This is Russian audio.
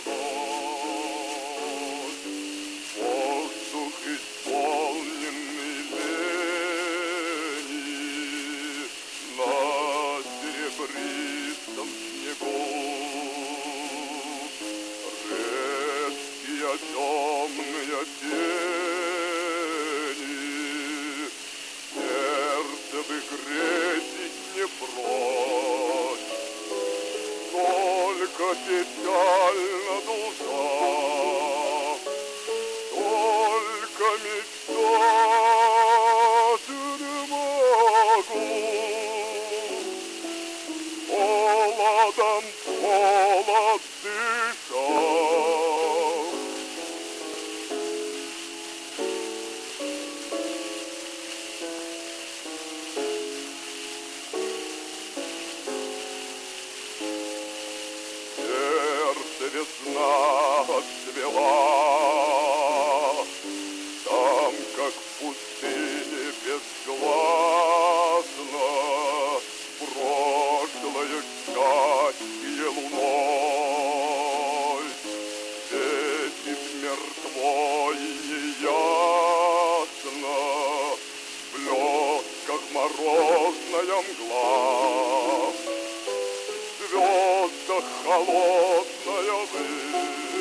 мороз. Воздух исполненный лени на серебристом снегу. Редкие темные тени, сердце бы греть не прочь, только печальна душа, только мечтать не могу. Холодом холод дыша, весна отцвела, там, как в пустыне безгласно, прошлое счастье луной светит мертво и неясно, в блесках морозная мгла. В звездах холодная высь,